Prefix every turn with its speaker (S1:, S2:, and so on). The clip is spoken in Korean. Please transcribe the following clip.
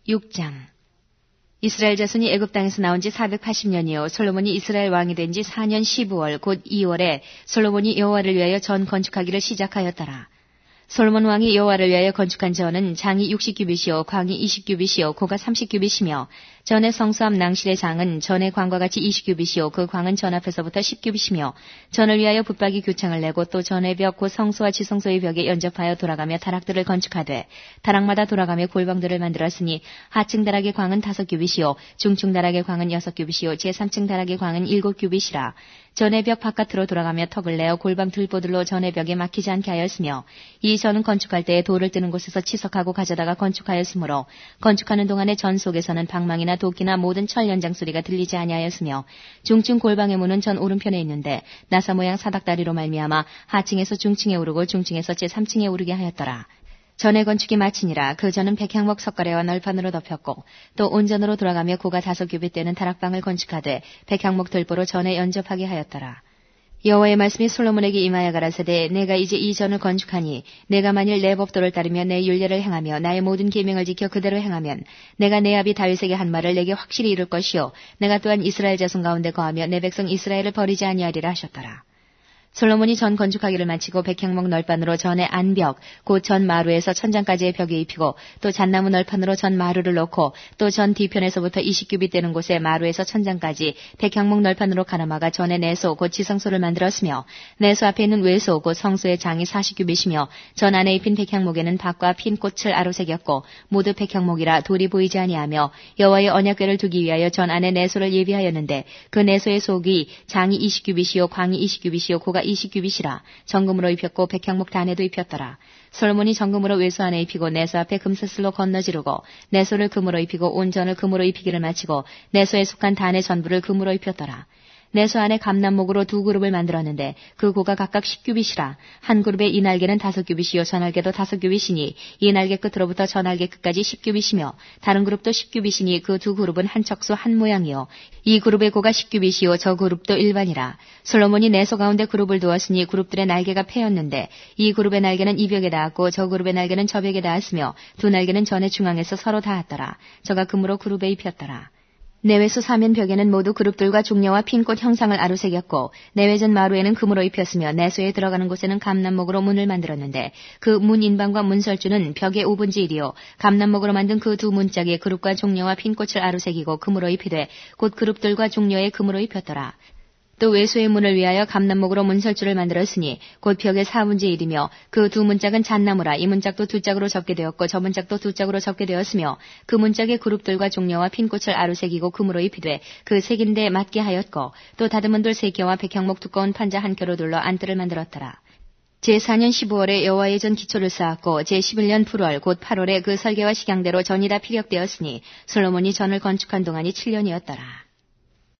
S1: 6장. 이스라엘 자손이 애굽 땅에서 나온 지 480년이요 솔로몬이 이스라엘 왕이 된 지 4년 15월 곧 2월에 솔로몬이 여호와를 위하여 전 건축하기를 시작하였더라. 솔로몬 왕이 여호와를 위하여 건축한 전은 장이 60규빗이요 광이 20규빗이요 고가 30규빗이며 전의 성수 앞 낭실의 장은 전의 광과 같이 20규빗이요 그 광은 전 앞에서부터 10규빗이며 전을 위하여 붙박이 교창을 내고 또 전의 벽 곧 성소와 지성소의 벽에 연접하여 돌아가며 다락들을 건축하되 다락마다 돌아가며 골방들을 만들었으니 하층 다락의 광은 5규빗이요 중층 다락의 광은 6규빗이요 제3층 다락의 광은 7규빗이라. 전의 벽 바깥으로 돌아가며 턱을 내어 골방 들보들로 전의 벽에 막히지 않게 하였으며 이 전은 건축할 때에 돌을 뜨는 곳에서 치석하고 가져다가 건축하였으므로 건축하는 동안에 전 속에서는 방망이나 도끼나 모든 철 연장 소리가 들리지 아니하였으며 중층 골방의 문은 전 오른편에 있는데 나사 모양 사닥다리로 말미암아 하층에서 중층에 오르고 중층에서 제3층에 오르게 하였더라. 전의 건축이 마치니라. 그 전은 백향목 석가래와 널판으로 덮였고 또 온전으로 돌아가며 고가 5규빗 되는 다락방을 건축하되 백향목 들보로 전에 연접하게 하였더라. 여호와의 말씀이 솔로몬에게 임하여 가라사대 내가 이제 이 전을 건축하니 내가 만일 내 법도를 따르며 내 율례를 행하며 나의 모든 계명을 지켜 그대로 행하면 내가 내 아비 다윗에게 한 말을 내게 확실히 이룰 것이요 내가 또한 이스라엘 자손 가운데 거하며 내 백성 이스라엘을 버리지 아니하리라 하셨더라. 솔로몬이 전 건축하기를 마치고 백향목 널판으로 전의 안벽 곧 전 마루에서 천장까지의 벽에 입히고 또 잣나무 널판으로 전 마루를 놓고 또 전 뒤편에서부터 20규빗 되는 곳에 마루에서 천장까지 백향목 널판으로 가로막아 전의 내소 곧 지성소를 만들었으며 내소 앞에 있는 외소 곧 성소의 장이 40규빗이며 전 안에 입힌 백향목에는 밭과 핀 꽃을 아로새겼고 모두 백향목이라 돌이 보이지 아니하며 여호와의 언약궤를 두기 위하여 전 안에 내소를 예비하였는데 그 내소의 속이 장이 20규빗이요 광이 20규빗이요 고가 20규빗이라. 정금으로 입혔고 백향목 단에도 입혔더라. 솔로몬이 정금으로 외소 안에 입히고 내소 앞에 금사슬로 건너지르고 내소를 금으로 입히고 온 전을 금으로 입히기를 마치고 내소에 속한 단의 전부를 금으로 입혔더라. 내소 안에 감남목으로 2그룹을 만들었는데 그 고가 각각 10규빗이라. 한 그룹의 이 날개는 5규빗이요 전날개도 5규빗이니 이 날개 끝으로부터 전날개 끝까지 10규빗이며 다른 그룹도 10규빗이니 그 2그룹은 한 척수 한 모양이요 이 그룹의 고가 10규빗이요 저 그룹도 일반이라. 솔로몬이 내소 가운데 그룹을 두었으니 그룹들의 날개가 패였는데 이 그룹의 날개는 이 벽에 닿았고 저 그룹의 날개는 저 벽에 닿았으며 두 날개는 전의 중앙에서 서로 닿았더라. 저가 금으로 그룹에 입혔더라. 내외수 사면 벽에는 모두 그룹들과 종려와 핀꽃 형상을 아로새겼고 내외전 마루에는 금으로 입혔으며 내소에 들어가는 곳에는 감남목으로 문을 만들었는데 그 문 인방과 문설주는 벽의 5분의 1이요 감남목으로 만든 그 두 문짝에 그룹과 종려와 핀꽃을 아로새기고 금으로 입히되 곧 그룹들과 종려에 금으로 입혔더라. 또 외소의 문을 위하여 감남목으로 문설주를 만들었으니 곧 벽의 4분의 1이며 그 두 문짝은 잣나무라. 이 문짝도 2짝으로 접게 되었고 저 문짝도 2짝으로 접게 되었으며 그 문짝의 그룹들과 종려와 핀꽃을 아로새기고 금으로 입히되 그 색인데 맞게 하였고 또 다듬은 돌 3켜와 백향목 두꺼운 판자 한 켜로 둘러 안뜰을 만들었더라. 제4년 15월에 여호와의 전 기초를 쌓았고 제11년 8월 곧 8월에 그 설계와 식양대로 전이 다 피력되었으니 솔로몬이 전을 건축한 동안이 7년이었더라.